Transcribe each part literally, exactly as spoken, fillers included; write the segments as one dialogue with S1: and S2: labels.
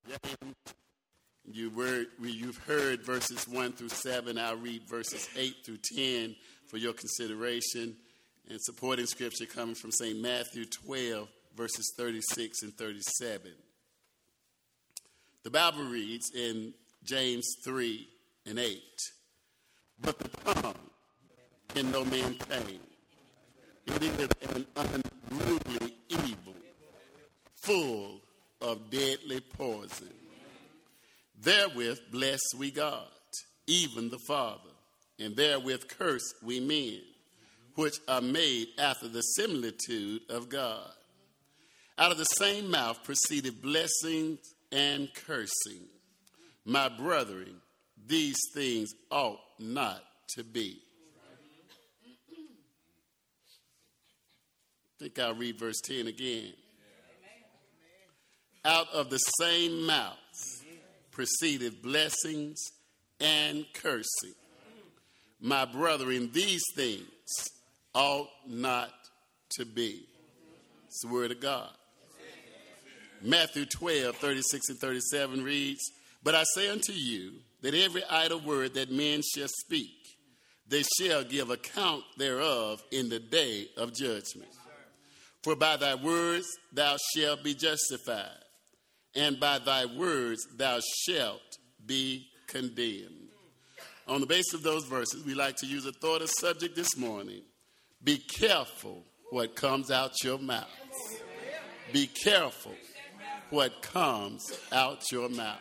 S1: You were, you've heard verses one through seven. I'll read verses eight through ten for your consideration. And supporting scripture coming from Saint Matthew twelve, verses thirty-six and thirty-seven. The Bible reads in James three and eight, "But the tongue can no man tame. It is an unruly evil, full of deadly poison. Therewith bless we God, even the Father, and therewith curse we men, which are made after the similitude of God. Out of the same mouth proceeded blessings and cursing. My brethren, these things ought not to be." I think I'll read verse ten again. Out of the same mouth proceeded blessings and cursing. My brethren, these things ought not to be. It's the word of God. Matthew twelve, thirty-six and thirty-seven reads, "But I say unto you that every idle word that men shall speak, they shall give account thereof in the day of judgment. For by thy words thou shalt be justified, and by thy words thou shalt be condemned." On the basis of those verses, we like to use a thought of subject this morning. Be careful what comes out your mouth. Be careful what comes out your mouth.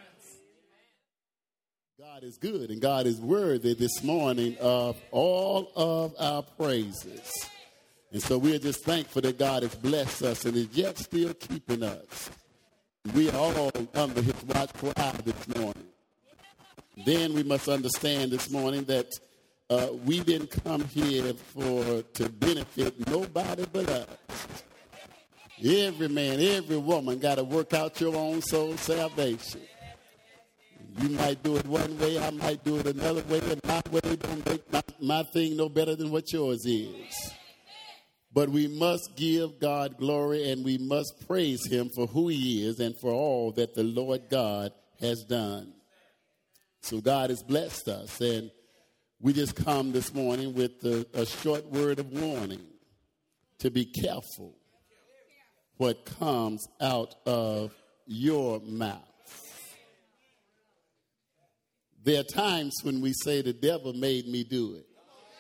S1: God is good and God is worthy this morning of all of our praises. And so we are just thankful that God has blessed us and is yet still keeping us. We are all under his watchful eye this morning. Then we must understand this morning that uh, we didn't come here for to benefit nobody but us. Every man, every woman got to work out your own soul salvation. You might do it one way, I might do it another way, and my way don't make my, my thing no better than what yours is. But we must give God glory and we must praise him for who he is and for all that the Lord God has done. So God has blessed us, and we just come this morning with a, a short word of warning to be careful what comes out of your mouth. There are times when we say the devil made me do it.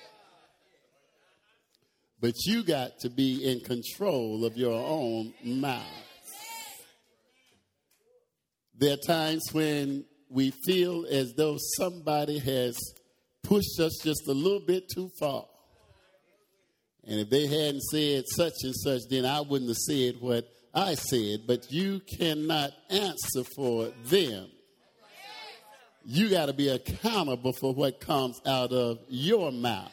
S1: But you got to be in control of your own mouth. There are times when we feel as though somebody has pushed us just a little bit too far. And if they hadn't said such and such, then I wouldn't have said what I said. But you cannot answer for them. You got to be accountable for what comes out of your mouth.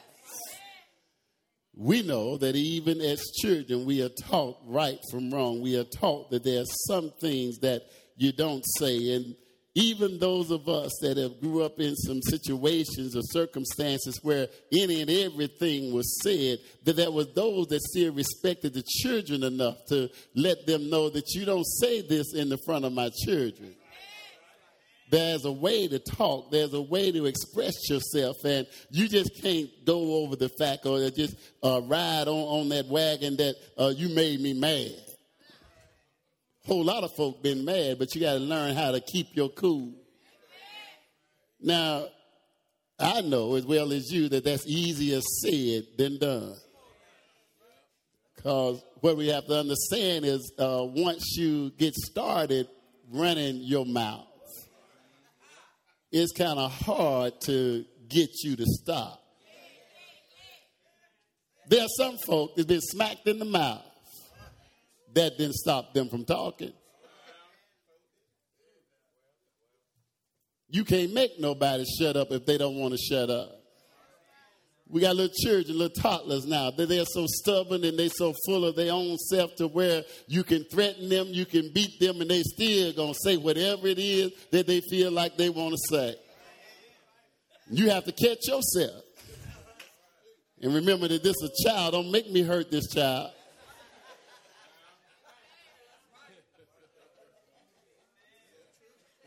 S1: We know that even as children, we are taught right from wrong. We are taught that there are some things that you don't say. And even those of us that have grew up in some situations or circumstances where any and everything was said, that there was those that still respected the children enough to let them know that you don't say this in the front of my children. There's a way to talk. There's a way to express yourself. And you just can't go over the fact or just uh, ride on, on that wagon that uh, you made me mad. A whole lot of folk been mad, but you got to learn how to keep your cool. Now, I know as well as you that that's easier said than done. Because what we have to understand is uh, once you get started running your mouth, it's kind of hard to get you to stop. There are some folk that's been smacked in the mouth. That didn't stop them from talking. You can't make nobody shut up if they don't want to shut up. We got little children, little toddlers now. They're so stubborn and they're so full of their own self to where you can threaten them, you can beat them, and they still going to say whatever it is that they feel like they want to say. You have to catch yourself. And remember that this is a child. Don't make me hurt this child.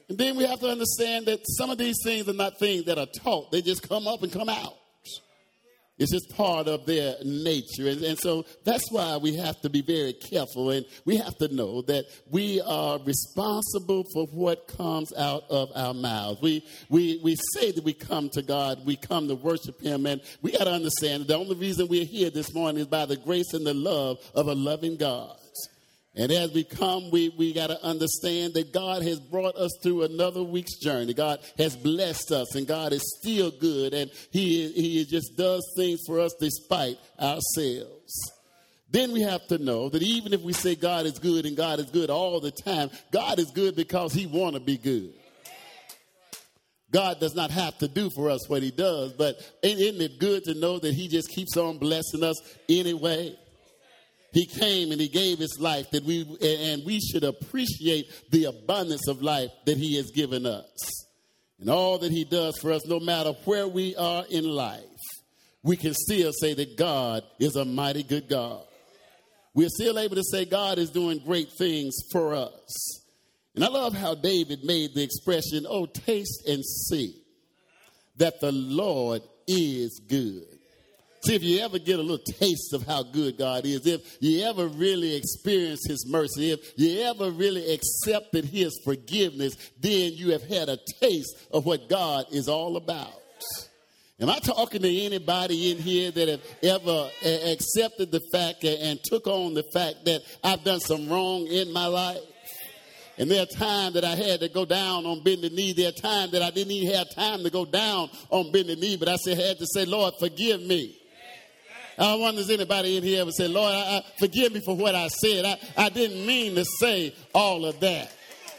S1: And then we have to understand that some of these things are not things that are taught. They just come up and come out. It's just part of their nature. And, and so that's why we have to be very careful. And we have to know that we are responsible for what comes out of our mouths. We, we, we say that we come to God. We come to worship him. And we got to understand that the only reason we're here this morning is by the grace and the love of a loving God. And as we come, we, we got to understand that God has brought us through another week's journey. God has blessed us, and God is still good, and he, he just does things for us despite ourselves. Then we have to know that even if we say God is good and God is good all the time, God is good because he want to be good. God does not have to do for us what he does, but isn't it good to know that he just keeps on blessing us anyway? He came and he gave his life that we, and we should appreciate the abundance of life that he has given us. And all that he does for us, no matter where we are in life, we can still say that God is a mighty good God. We're still able to say God is doing great things for us. And I love how David made the expression, oh, taste and see that the Lord is good. See, if you ever get a little taste of how good God is, if you ever really experience his mercy, if you ever really accepted his forgiveness, then you have had a taste of what God is all about. Am I talking to anybody in here that have ever accepted the fact and took on the fact that I've done some wrong in my life? And there are times that I had to go down on bended knee. There are times that I didn't even have time to go down on bended knee, but I said, had to say, Lord, forgive me. I wonder if anybody in here ever say, Lord, I, I, forgive me for what I said. I, I didn't mean to say all of that.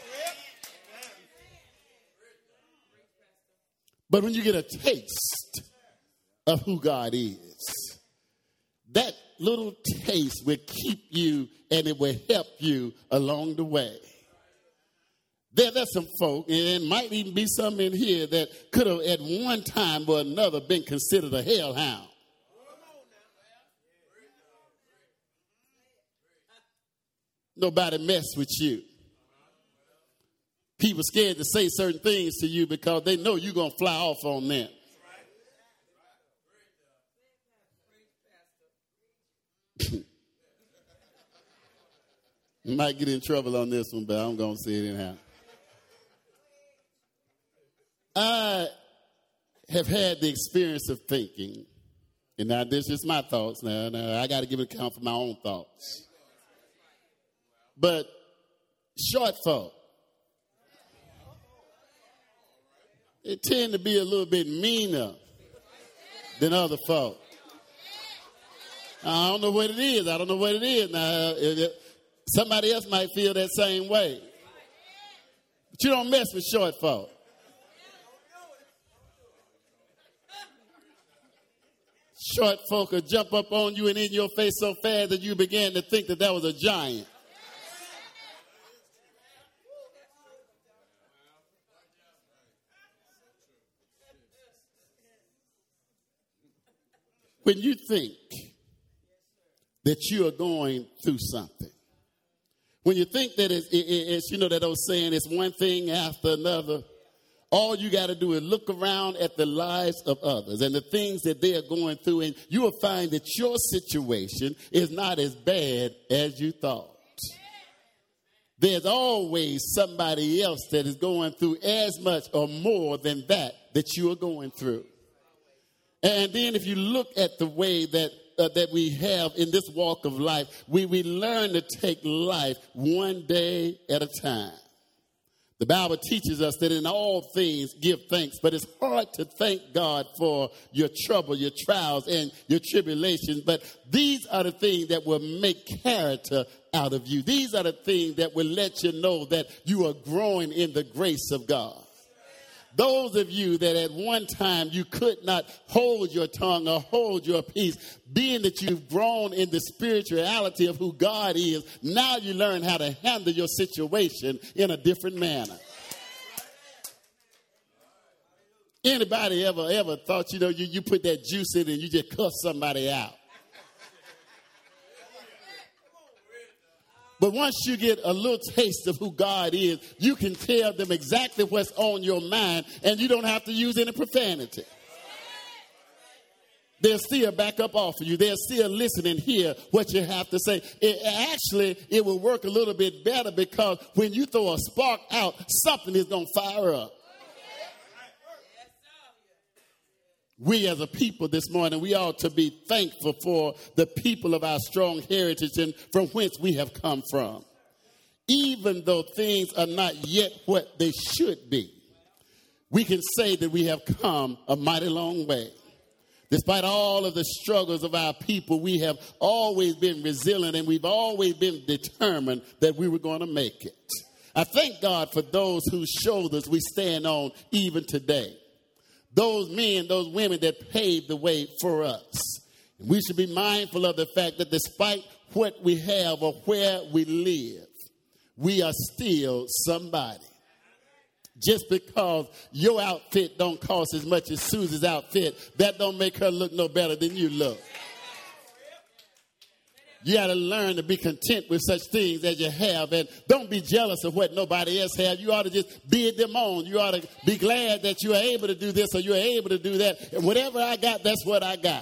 S1: But when you get a taste of who God is, that little taste will keep you and it will help you along the way. There, there's some folk, and it might even be some in here that could have at one time or another been considered a hellhound. Nobody mess with you. People scared to say certain things to you because they know you're going to fly off on them. You might get in trouble on this one, but I'm going to say it anyhow. I have had the experience of thinking, and now this is my thoughts now. now I got to give an account for my own thoughts. But short folk, they tend to be a little bit meaner than other folk. I don't know what it is. I don't know what it is. Now, somebody else might feel that same way. But you don't mess with short folk. Short folk will jump up on you and in your face so fast that you begin to think that that was a giant. When you think that you are going through something, when you think that it's, it's, you know, that old saying, it's one thing after another, all you got to do is look around at the lives of others and the things that they are going through, and you will find that your situation is not as bad as you thought. There's always somebody else that is going through as much or more than that that you are going through. And then if you look at the way that uh, that we have in this walk of life, we, we learn to take life one day at a time. The Bible teaches us that in all things give thanks, but it's hard to thank God for your trouble, your trials, and your tribulations. But these are the things that will make character out of you. These are the things that will let you know that you are growing in the grace of God. Those of you that at one time you could not hold your tongue or hold your peace, being that you've grown in the spirituality of who God is, now you learn how to handle your situation in a different manner. Anybody ever, ever thought, you know, you, you put that juice in and you just cuss somebody out? But once you get a little taste of who God is, you can tell them exactly what's on your mind, and you don't have to use any profanity. They'll still back up off of you. They'll still listen and hear what you have to say. It, actually, it will work a little bit better because when you throw a spark out, something is going to fire up. We as a people this morning, we ought to be thankful for the people of our strong heritage and from whence we have come from. Even though things are not yet what they should be, we can say that we have come a mighty long way. Despite all of the struggles of our people, we have always been resilient and we've always been determined that we were going to make it. I thank God for those whose shoulders we stand on even today. Those men, those women that paved the way for us. We should be mindful of the fact that despite what we have or where we live, we are still somebody. Just because your outfit don't cost as much as Susie's outfit, that don't make her look no better than you look. You got to learn to be content with such things as you have, and don't be jealous of what nobody else has. You ought to just bid them on. You ought to be glad that you are able to do this or you are able to do that. And whatever I got, that's what I got.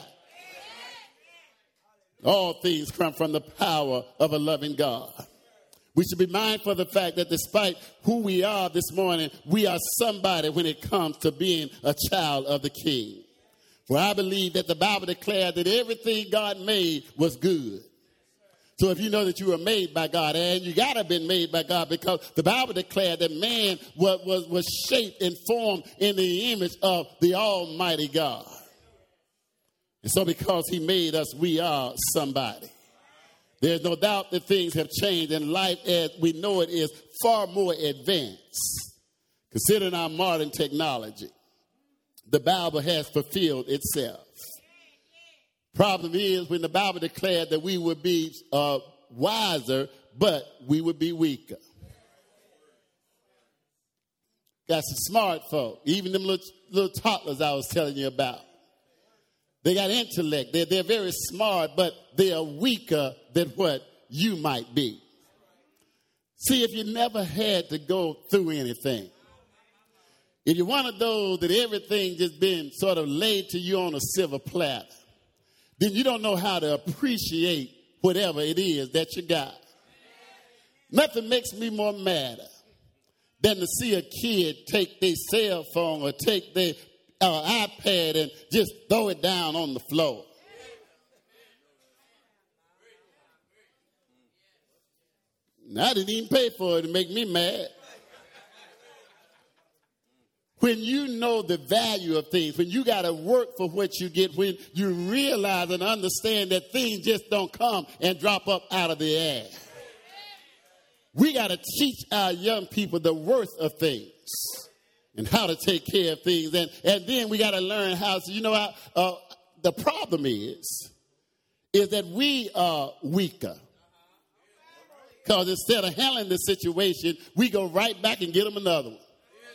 S1: All things come from the power of a loving God. We should be mindful of the fact that despite who we are this morning, we are somebody when it comes to being a child of the King. For I believe that the Bible declared that everything God made was good. So if you know that you were made by God, and you got to have been made by God, because the Bible declared that man was, was, was shaped and formed in the image of the Almighty God. And so because he made us, we are somebody. There's no doubt that things have changed, and life as we know it is far more advanced. Considering our modern technology, the Bible has fulfilled itself. Problem is, when the Bible declared that we would be uh, wiser, but we would be weaker. Got some smart folk, even them little, little toddlers I was telling you about. They got intellect. They're, they're very smart, but they are weaker than what you might be. See, if you never had to go through anything, if you're one of those that everything just been sort of laid to you on a silver platter, then you don't know how to appreciate whatever it is that you got. Nothing makes me more mad than to see a kid take their cell phone or take their uh, iPad and just throw it down on the floor. And I didn't even pay for it to make me mad. When you know the value of things, when you got to work for what you get, when you realize and understand that things just don't come and drop up out of the air. We got to teach our young people the worth of things and how to take care of things. And, and then we got to learn how to, you know, how, uh, the problem is, is that we are weaker. Because instead of handling the situation, we go right back and get them another one.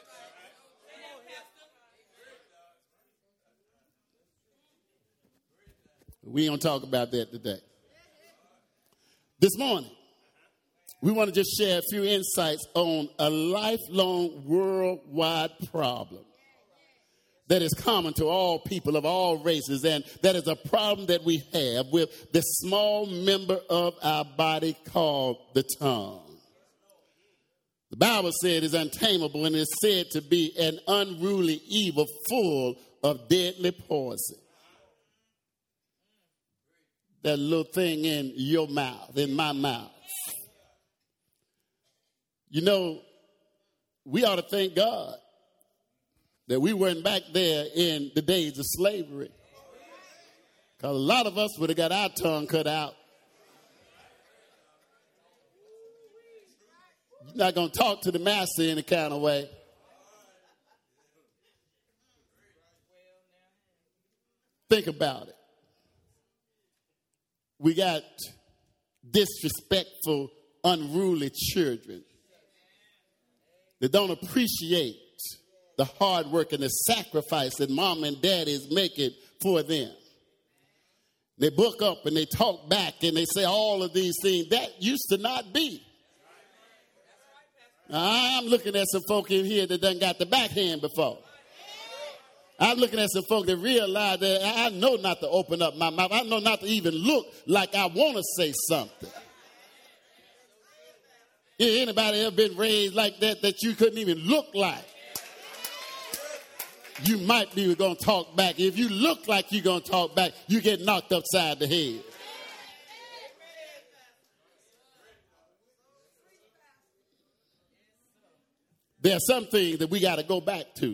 S1: We ain't going to talk about that today. This morning, we want to just share a few insights on a lifelong worldwide problem that is common to all people of all races, and that is a problem that we have with the small member of our body called the tongue. The Bible said it's untamable and is said to be an unruly evil full of deadly poison. That little thing in your mouth, in my mouth. You know, we ought to thank God that we weren't back there in the days of slavery. Because a lot of us would have got our tongue cut out. You're not going to talk to the master in any kind of way. Think about it. We got disrespectful, unruly children that don't appreciate the hard work and the sacrifice that mom and dad is making for them. They book up and they talk back and they say all of these things. That used to not be. I'm looking at some folk in here that done got the backhand before. I'm looking at some folk that realize that I know not to open up my mouth. I know not to even look like I want to say something. Yeah, anybody ever been raised like that, that you couldn't even look like? You might be going to talk back. If you look like you're going to talk back, you get knocked upside the head. There are some things that we got to go back to.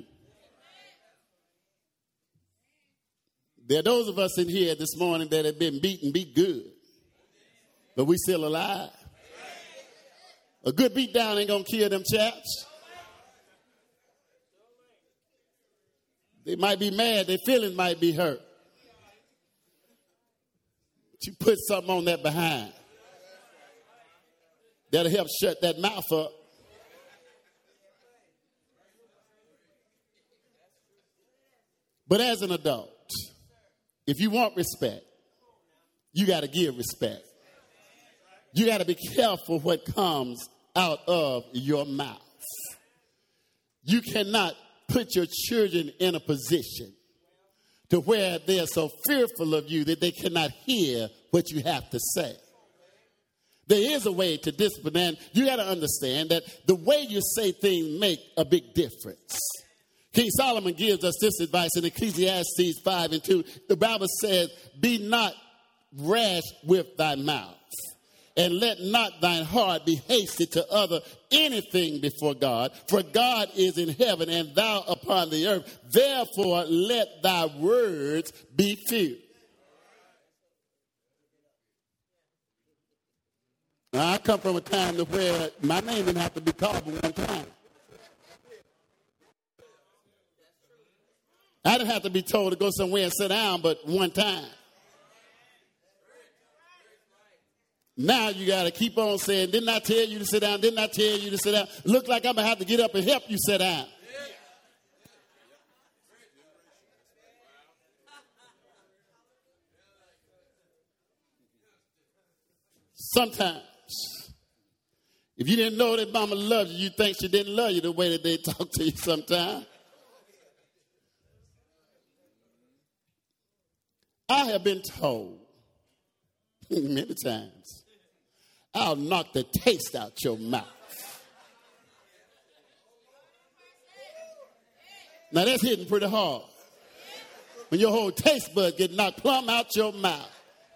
S1: There are those of us in here this morning that have been beaten, beat good, but we still alive. A good beat down ain't going to kill them chaps. They might be mad. Their feelings might be hurt. But you put something on that behind. That'll help shut that mouth up. But as an adult, if you want respect, you got to give respect. You got to be careful what comes out of your mouth. You cannot put your children in a position to where they're so fearful of you that they cannot hear what you have to say. There is a way to discipline, and you got to understand that the way you say things make a big difference. King Solomon gives us this advice in Ecclesiastes five and two. The Bible says, be not rash with thy mouth, and let not thine heart be hasty to utter anything before God. For God is in heaven, and thou upon the earth. Therefore, let thy words be few. Now, I come from a time to where my name didn't have to be called but one time. I didn't have to be told to go somewhere and sit down but one time. Now you got to keep on saying, didn't I tell you to sit down? Didn't I tell you to sit down? Look like I'm going to have to get up and help you sit down. Sometimes, if you didn't know that mama loved you, you think she didn't love you the way that they talk to you sometimes. I have been told many times, I'll knock the taste out your mouth. Now that's hitting pretty hard. When your whole taste bud get knocked plumb out your mouth.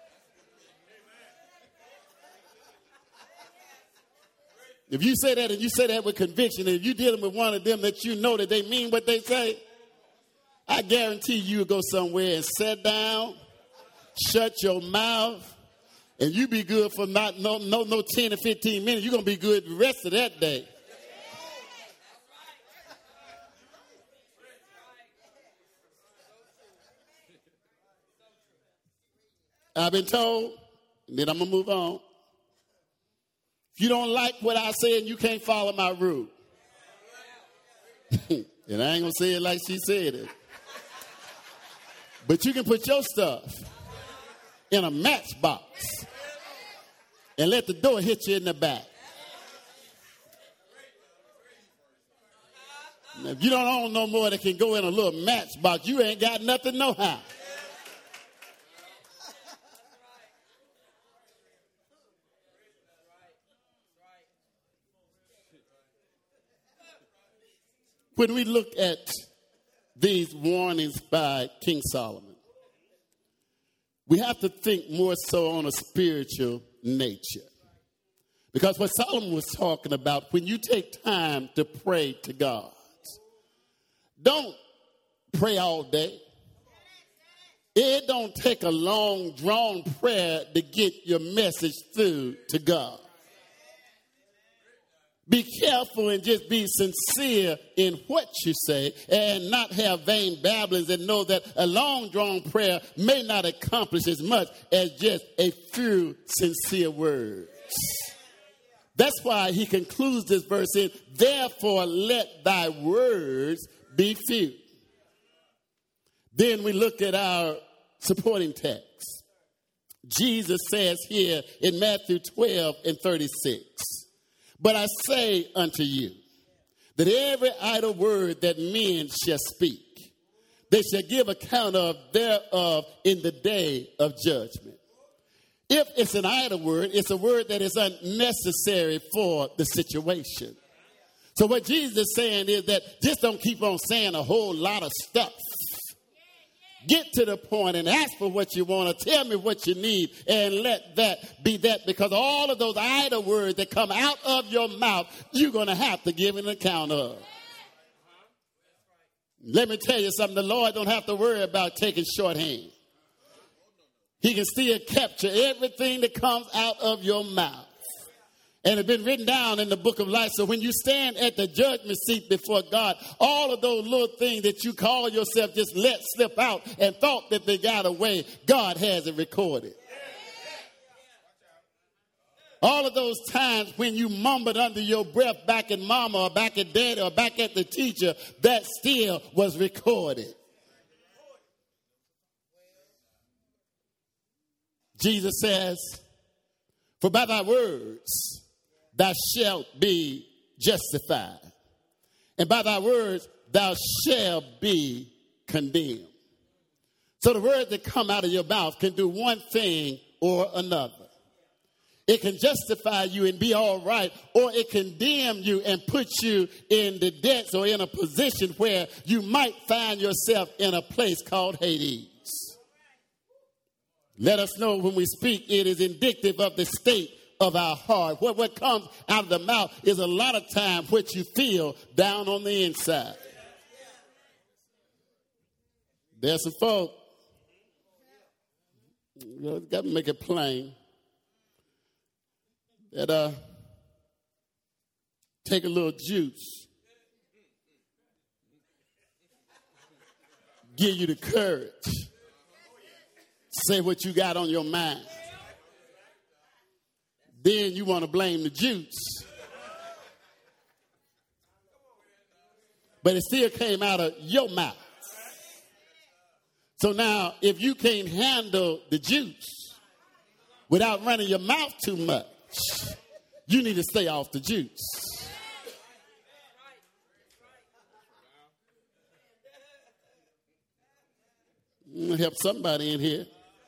S1: If you say that and you say that with conviction, and if you're dealing with one of them that you know that they mean what they say, I guarantee you'll go somewhere and sit down, shut your mouth, and you be good for not no no no ten or fifteen minutes. You're gonna be good the rest of that day. I've been told, and then I'm gonna move on. If you don't like what I say and you can't follow my rule, and I ain't gonna say it like she said it, but you can put your stuff in a matchbox and let the door hit you in the back. Now, if you don't own no more that can go in a little matchbox, you ain't got nothing no how. When we look at these warnings by King Solomon, we have to think more so on a spiritual nature. Because what Solomon was talking about, when you take time to pray to God, don't pray all day. It don't take a long, drawn prayer to get your message through to God. Be careful and just be sincere in what you say and not have vain babblings, and know that a long drawn prayer may not accomplish as much as just a few sincere words. That's why he concludes this verse in, therefore let thy words be few. Then we look at our supporting text. Jesus says here in Matthew twelve and thirty-six, but I say unto you that every idle word that men shall speak, they shall give account of thereof in the day of judgment. If it's an idle word, it's a word that is unnecessary for the situation. So what Jesus is saying is that just don't keep on saying a whole lot of stuff. Get to the point and ask for what you want, or tell me what you need, and let that be that, because all of those idle words that come out of your mouth, you're going to have to give an account of. Let me tell you something. The Lord don't have to worry about taking shorthand. He can still capture everything that comes out of your mouth. And it's been written down in the book of life. So when you stand at the judgment seat before God, all of those little things that you call yourself just let slip out and thought that they got away, God has it recorded. All of those times when you mumbled under your breath back at mama or back at daddy or back at the teacher, that still was recorded. Jesus says, for by thy words thou shalt be justified, and by thy words thou shalt be condemned. So the words that come out of your mouth can do one thing or another. It can justify you and be all right, or it can condemn you and put you in the depths or in a position where you might find yourself in a place called Hades. Let us know when we speak, it is indicative of the state of our heart. What, what comes out of the mouth is a lot of time what you feel down on the inside. There's some folk, you know, got to make it plain, that uh, take a little juice, give you the courage, say what you got on your mind. Then you want to blame the juice. But it still came out of your mouth. So now, if you can't handle the juice without running your mouth too much, you need to stay off the juice. I'm going to help somebody in here.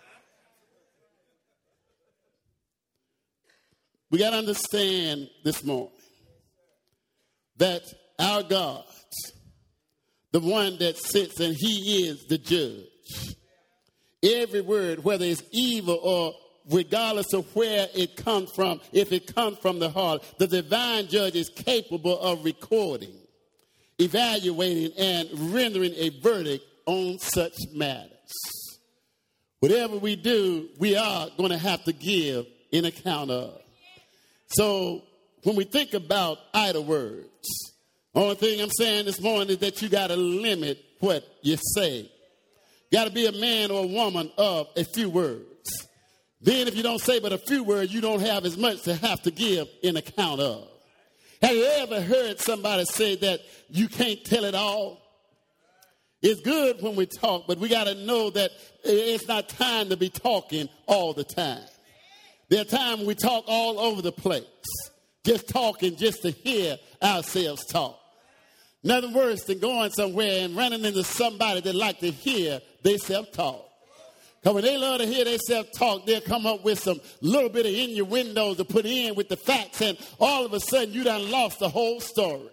S1: We got to understand this morning that our God, the one that sits and he is the judge, every word, whether it's evil or regardless of where it comes from, if it comes from the heart, the divine judge is capable of recording, evaluating, and rendering a verdict on such matters. Whatever we do, we are going to have to give an account of. So when we think about idle words, only thing I'm saying this morning is that you got to limit what you say. Got to be a man or a woman of a few words. Then if you don't say but a few words, you don't have as much to have to give an account of. Have you ever heard somebody say that you can't tell it all? It's good when we talk, but we got to know that it's not time to be talking all the time. There are times when we talk all over the place, just talking just to hear ourselves talk. Nothing worse than going somewhere and running into somebody that like to hear themselves talk. Because when they love to hear themselves talk, they'll come up with some little bit of innuendos to put in with the facts, and all of a sudden you done lost the whole story.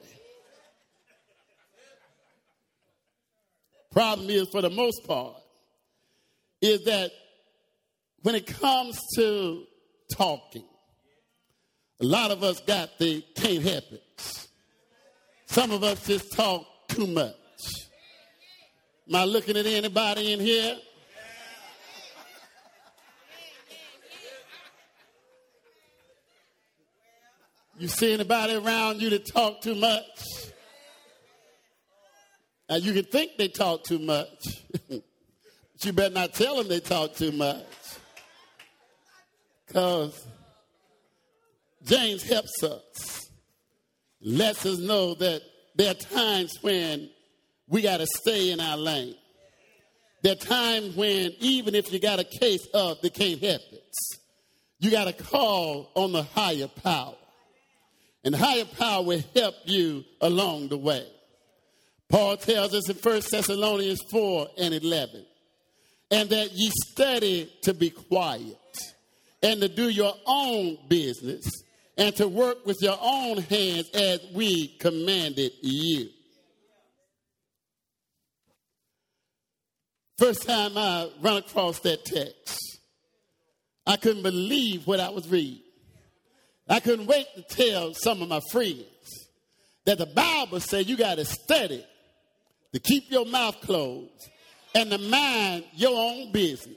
S1: Problem is, for the most part, is that when it comes to talking, a lot of us got the can't help it. Some of us just talk too much. Am I looking at anybody in here? You see anybody around you that talk too much? Now, you can think they talk too much, but you better not tell them they talk too much. Because James helps us, lets us know that there are times when we got to stay in our lane. There are times when even if you got a case of they can't help it, you got to call on the higher power. And the higher power will help you along the way. Paul tells us in First Thessalonians four and eleven, and that ye study to be quiet and to do your own business and to work with your own hands as we commanded you. First time I run across that text, I couldn't believe what I was reading. I couldn't wait to tell some of my friends that the Bible said you got to study to keep your mouth closed and to mind your own business.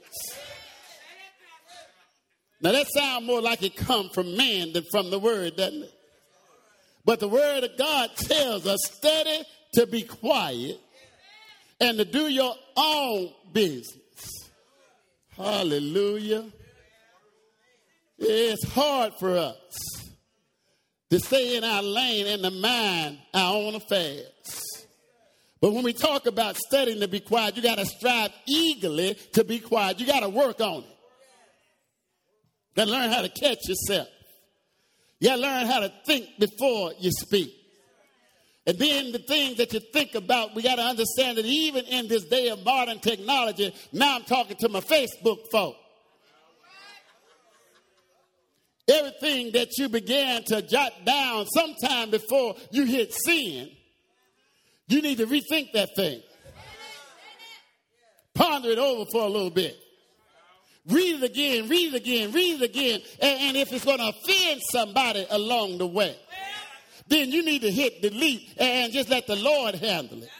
S1: Now that sounds more like it come from man than from the word, doesn't it? But the word of God tells us study to be quiet and to do your own business. Hallelujah. It's hard for us to stay in our lane and to mind our own affairs. But when we talk about studying to be quiet, you got to strive eagerly to be quiet. You got to work on it. You got to learn how to catch yourself. You got to learn how to think before you speak. And then the things that you think about, we got to understand that even in this day of modern technology, now I'm talking to my Facebook folk. Everything that you began to jot down sometime before you hit sin, you need to rethink that thing. Ponder it over for a little bit. Read it again, read it again, read it again. And, and if it's going to offend somebody along the way, then you need to hit delete and just let the Lord handle it.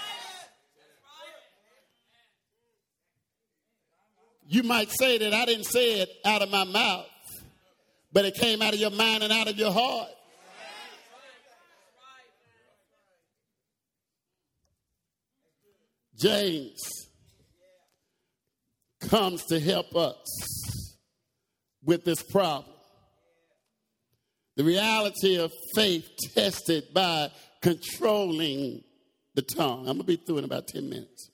S1: You might say that I didn't say it out of my mouth, but it came out of your mind and out of your heart. James comes to help us with this problem. The reality of faith tested by controlling the tongue. I'm going to be through in about ten minutes.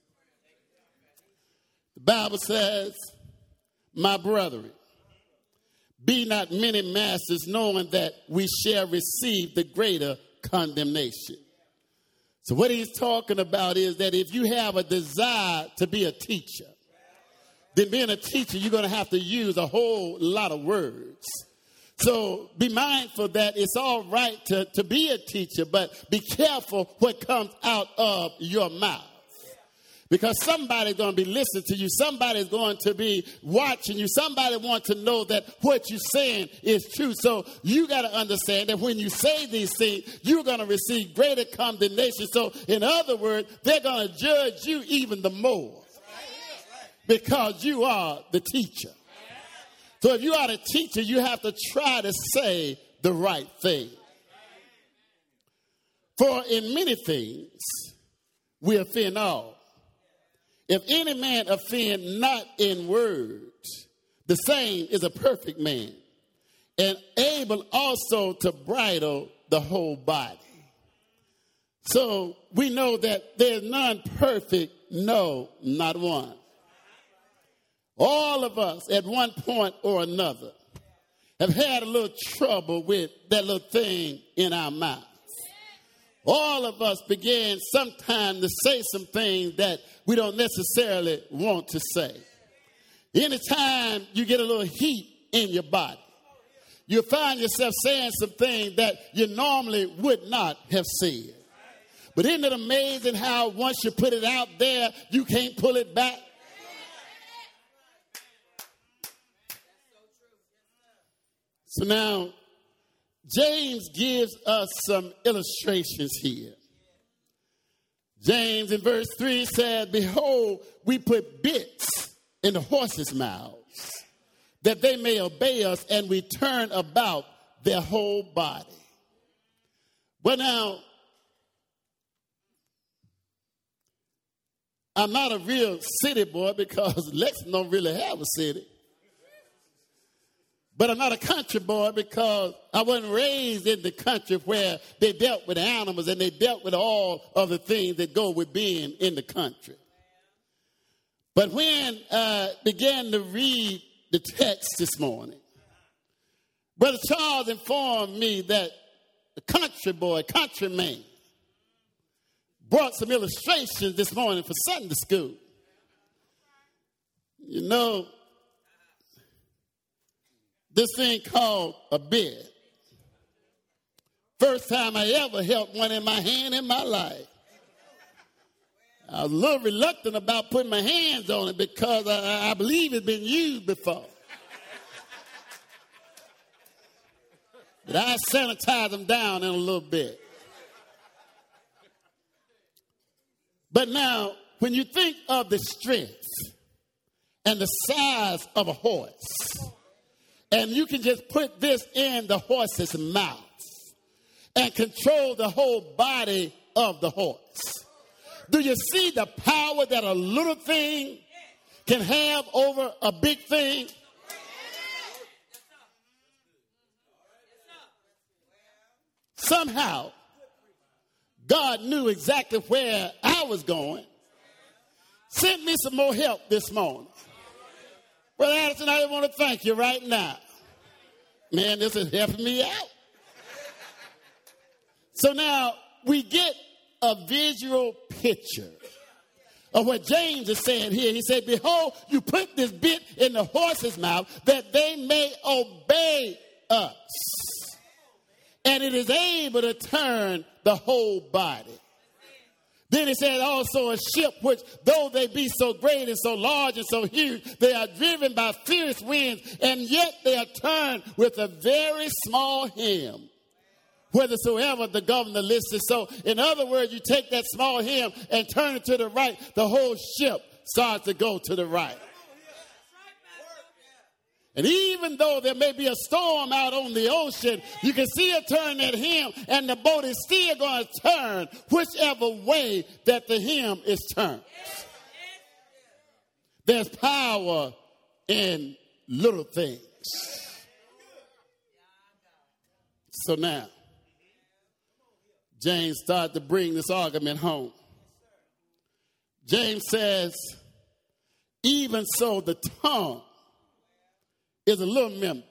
S1: The Bible says, my brethren, be not many masters, knowing that we shall receive the greater condemnation. So what he's talking about is that if you have a desire to be a teacher, then being a teacher, you're going to have to use a whole lot of words. So be mindful that it's all right to, to be a teacher, but be careful what comes out of your mouth. Because somebody's going to be listening to you. Somebody's going to be watching you. Somebody wants to know that what you're saying is true. So you got to understand that when you say these things, you're going to receive greater condemnation. So in other words, they're going to judge you even the more because you are the teacher. So if you are the teacher, you have to try to say the right thing. For in many things, we offend all. If any man offend not in words, the same is a perfect man, and able also to bridle the whole body. So we know that there's none perfect, no, not one. All of us at one point or another have had a little trouble with that little thing in our mouth. All of us began sometime to say some things that we don't necessarily want to say. Anytime you get a little heat in your body, you find yourself saying some things that you normally would not have said. But isn't it amazing how once you put it out there, you can't pull it back? So now, James gives us some illustrations here. James in verse three said, behold, we put bits in the horses' mouths, that they may obey us, and we turn about their whole body. But now, I'm not a real city boy because Lexington don't really have a city. But I'm not a country boy because I wasn't raised in the country where they dealt with animals and they dealt with all of the things that go with being in the country. But when I began to read the text this morning, Brother Charles informed me that the country boy, countryman, brought some illustrations this morning for Sunday school. You know, this thing called a bed. First time I ever held one in my hand in my life. I was a little reluctant about putting my hands on it because I, I believe it's been used before. But I sanitize them down in a little bit. But now, when you think of the strength and the size of a horse, and you can just put this in the horse's mouth and control the whole body of the horse, do you see the power that a little thing can have over a big thing? Somehow, God knew exactly where I was going. Sent me some more help this morning. Brother Addison, I want to thank you right now. Man, this is helping me out. So now we get a visual picture of what James is saying here. He said, behold, you put this bit in the horse's mouth that they may obey us. And it is able to turn the whole body. Then he said also a ship which, though they be so great and so large and so huge, they are driven by fierce winds, and yet they are turned with a very small helm, whithersoever the governor listeth. So, in other words, you take that small helm and turn it to the right, the whole ship starts to go to the right. And even though there may be a storm out on the ocean, you can see it turn that helm, and the boat is still going to turn whichever way that the helm is turned. There's power in little things. So now, James started to bring this argument home. James says, even so the tongue is a little member.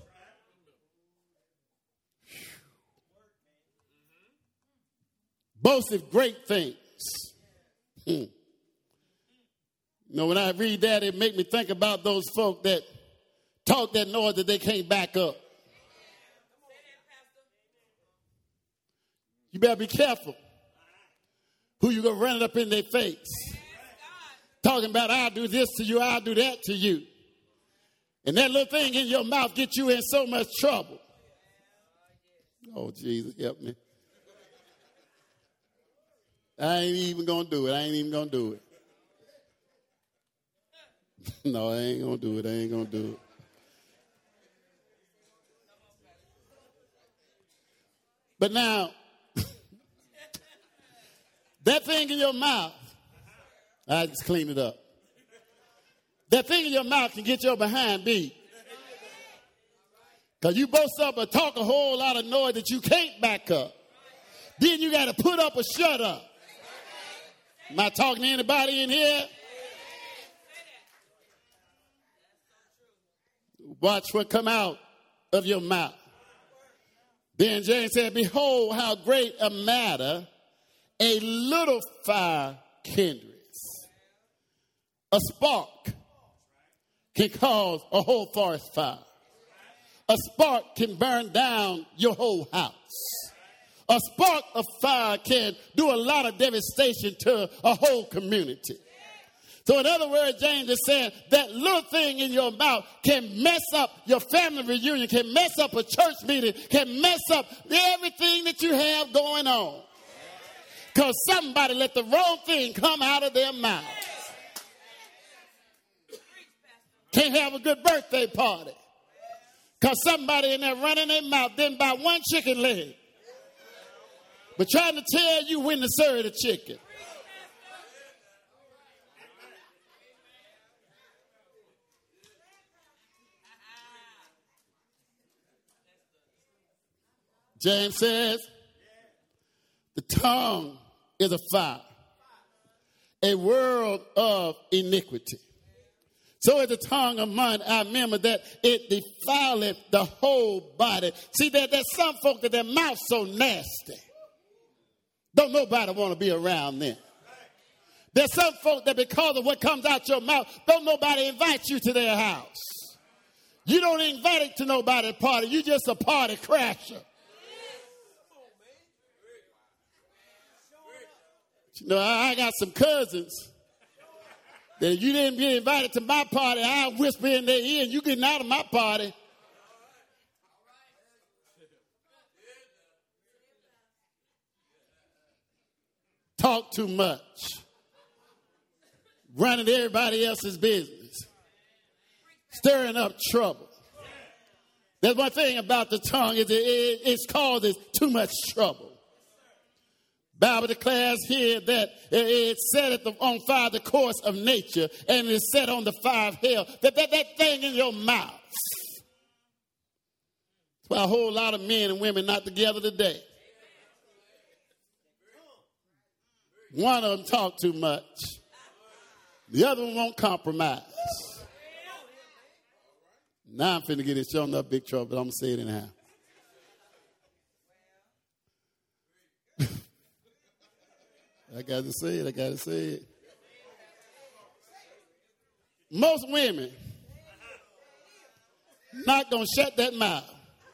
S1: Boasteth great things. Hmm. You know, when I read that, it makes me think about those folk that talk that noise that they can't back up. You better be careful who you going to run it up in their face. Talking about, I'll do this to you, I'll do that to you. And that little thing in your mouth gets you in so much trouble. Oh, Jesus, help me. I ain't even going to do it. I ain't even going to do it. No, I ain't going to do it. I ain't going to do it. But now, that thing in your mouth, I just clean it up. That thing in your mouth can get your behind beat. Because you boast up and talk a whole lot of noise that you can't back up. Then you got to put up or shut up. Am I talking to anybody in here? Watch what come out of your mouth. Then James said, behold how great a matter a little fire kindles. A spark can cause a whole forest fire. A spark can burn down your whole house. A spark of fire can do a lot of devastation to a whole community. So in other words, James is saying that little thing in your mouth can mess up your family reunion, can mess up a church meeting, can mess up everything that you have going on. Because somebody let the wrong thing come out of their mouth. Can't have a good birthday party. Because somebody in there running their mouth didn't buy one chicken leg. But trying to tell you when to serve the chicken. James says, the tongue is a fire, a world of iniquity. So is the tongue among our members that it defileth the whole body. See, there, there's some folk that their mouth so nasty. Don't nobody want to be around them. There's some folk that because of what comes out your mouth, don't nobody invite you to their house. You don't invite it to nobody's party. You just a party crasher. You know, I got some cousins that if you didn't get invited to my party, I'll whisper in their ear, you getting out of my party. Talk too much. Running everybody else's business. Stirring up trouble. There's one thing about the tongue, is it, it it's causes too much trouble. Bible declares here that it setteth on fire the course of nature, and it is set on the fire of hell. That, that, that thing in your mouth. That's why a whole lot of men and women not together today. One of them talk too much. The other one won't compromise. Now I'm finna get in showing up big trouble, but I'm going to say it anyhow. I got to say it. I got to say it. Most women not going to shut that mouth.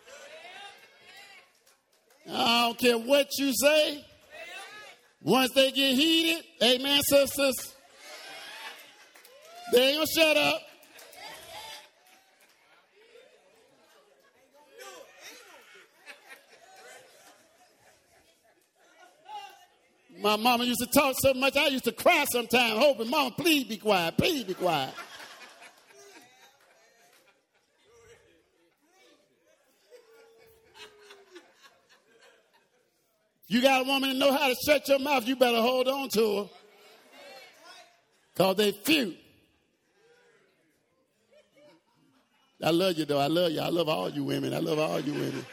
S1: I don't care what you say. Once they get heated, amen, sisters, they ain't going to shut up. My mama used to talk so much, I used to cry sometimes, hoping, Mama, please be quiet, please be quiet. You got a woman that know how to shut your mouth, you better hold on to her. Because they few. I love you, though. I love you. I love all you women. I love all you women.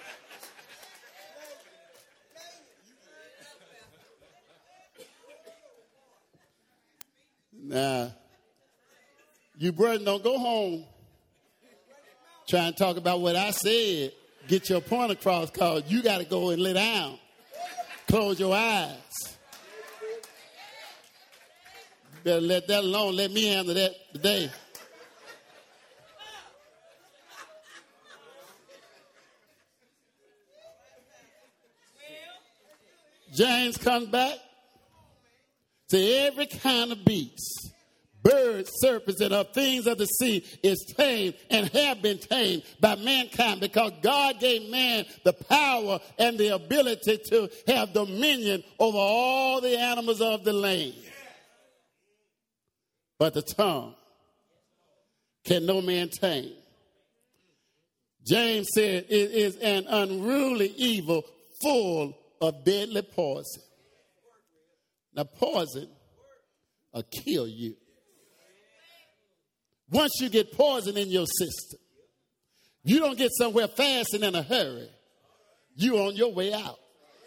S1: Now, you brothers don't go home trying to talk about what I said. Get your point across, because you got to go and lay down. Close your eyes. You better let that alone. Let me handle that today. James comes back. To every kind of beast, birds, serpents, and of things of the sea is tamed and have been tamed by mankind, because God gave man the power and the ability to have dominion over all the animals of the land. But the tongue can no man tame. James said it is an unruly evil full of deadly poison. Now, poison will kill you. Once you get poison in your system, you don't get somewhere fast and in a hurry. You're on your way out.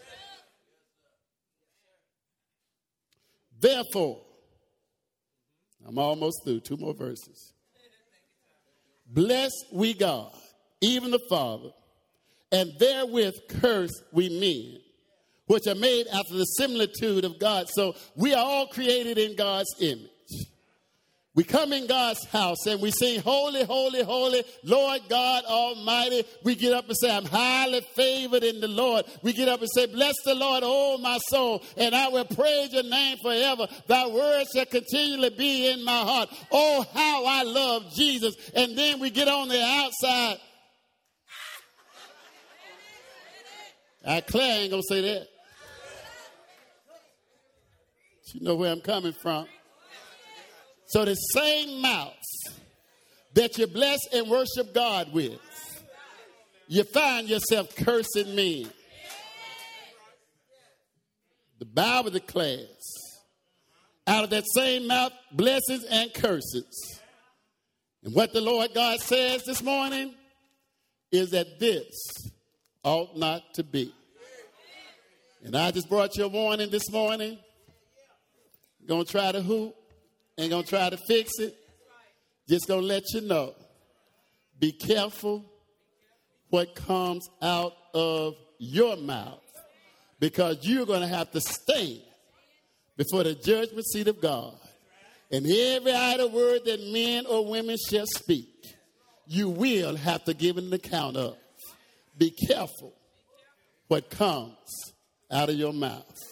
S1: Therefore, I'm almost through. Two more verses. Bless we God, even the Father, and therewith curse we men, which are made after the similitude of God. So we are all created in God's image. We come in God's house and we sing, holy, holy, holy, Lord God Almighty. We get up and say, I'm highly favored in the Lord. We get up and say, bless the Lord, oh my soul, and I will praise your name forever. Thy word shall continually be in my heart. Oh, how I love Jesus. And then we get on the outside. I Claire ain't going to say that. You know where I'm coming from. So the same mouth that you bless and worship God with, you find yourself cursing men. The Bible declares, out of that same mouth, blessings and curses. And what the Lord God says this morning is that this ought not to be. And I just brought you a warning this morning. Gonna try to hoop. Ain't gonna try to fix it. Just gonna let you know. Be careful what comes out of your mouth, because you're going to have to stand before the judgment seat of God. And every idle word that men or women shall speak, you will have to give an account of. Be careful what comes out of your mouth.